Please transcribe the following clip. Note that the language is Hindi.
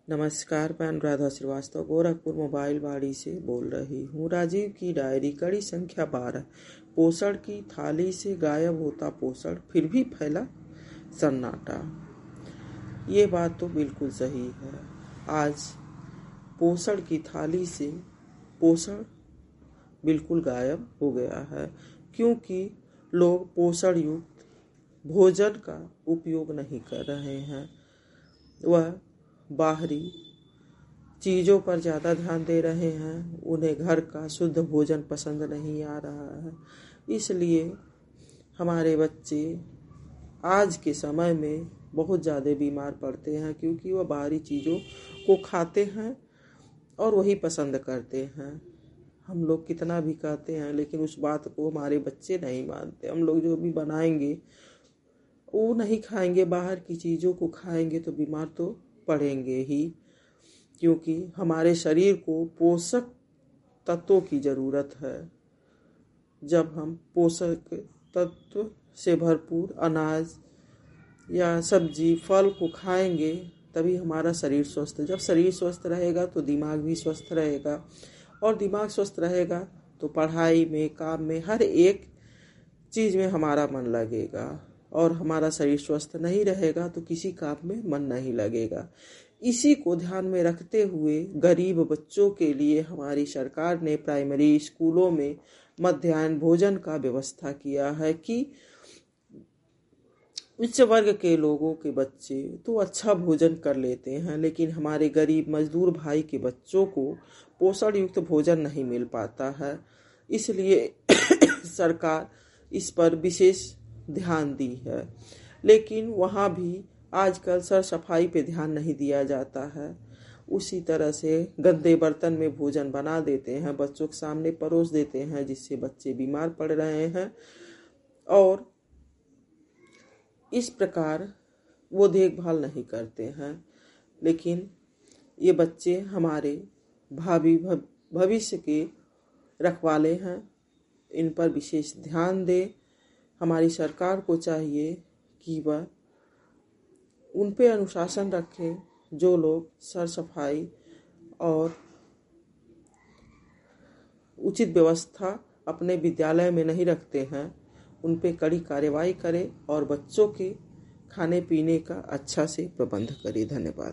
नमस्कार, मैं अनुराधा श्रीवास्तव गोरखपुर मोबाइल वाड़ी से बोल रही हूँ। राजीव की डायरी कड़ी संख्या 12। पोषण की थाली से गायब होता पोषण, फिर भी फैला सन्नाटा। ये बात तो बिल्कुल सही है। आज पोषण की थाली से पोषण बिल्कुल गायब हो गया है, क्योंकि लोग पोषण युक्त भोजन का उपयोग नहीं कर रहे हैं। वह बाहरी चीज़ों पर ज़्यादा ध्यान दे रहे हैं। उन्हें घर का शुद्ध भोजन पसंद नहीं आ रहा है। इसलिए हमारे बच्चे आज के समय में बहुत ज़्यादा बीमार पड़ते हैं, क्योंकि वह बाहरी चीज़ों को खाते हैं और वही पसंद करते हैं। हम लोग कितना भी कहते हैं, लेकिन उस बात को हमारे बच्चे नहीं मानते। हम लोग जो भी बनाएंगे वो नहीं खाएंगे, बाहर की चीज़ों को खाएंगे तो बीमार तो पड़ेंगे ही, क्योंकि हमारे शरीर को पोषक तत्वों की ज़रूरत है। जब हम पोषक तत्व से भरपूर अनाज या सब्जी फल को खाएंगे तभी हमारा शरीर स्वस्थ है। जब शरीर स्वस्थ रहेगा तो दिमाग भी स्वस्थ रहेगा, और दिमाग स्वस्थ रहेगा तो पढ़ाई में, काम में, हर एक चीज़ में हमारा मन लगेगा। और हमारा शरीर स्वस्थ नहीं रहेगा तो किसी काम में मन नहीं लगेगा। इसी को ध्यान में रखते हुए गरीब बच्चों के लिए हमारी सरकार ने प्राइमरी स्कूलों में मध्याह्न भोजन का व्यवस्था किया है कि उच्च वर्ग के लोगों के बच्चे तो अच्छा भोजन कर लेते हैं, लेकिन हमारे गरीब मजदूर भाई के बच्चों को पोषण युक्त भोजन नहीं मिल पाता है। इसलिए सरकार इस पर विशेष ध्यान दी है, लेकिन वहाँ भी आजकल सर सफाई पे ध्यान नहीं दिया जाता है। उसी तरह से गंदे बर्तन में भोजन बना देते हैं, बच्चों के सामने परोस देते हैं, जिससे बच्चे बीमार पड़ रहे हैं। और इस प्रकार वो देखभाल नहीं करते हैं। लेकिन ये बच्चे हमारे भावी भविष्य के रखवाले हैं। इन पर विशेष ध्यान दे। हमारी सरकार को चाहिए कि वह उन पे अनुशासन रखे। जो लोग सर सफाई और उचित व्यवस्था अपने विद्यालय में नहीं रखते हैं, उन पे कड़ी कार्रवाई करे और बच्चों के खाने पीने का अच्छा से प्रबंध करे। धन्यवाद।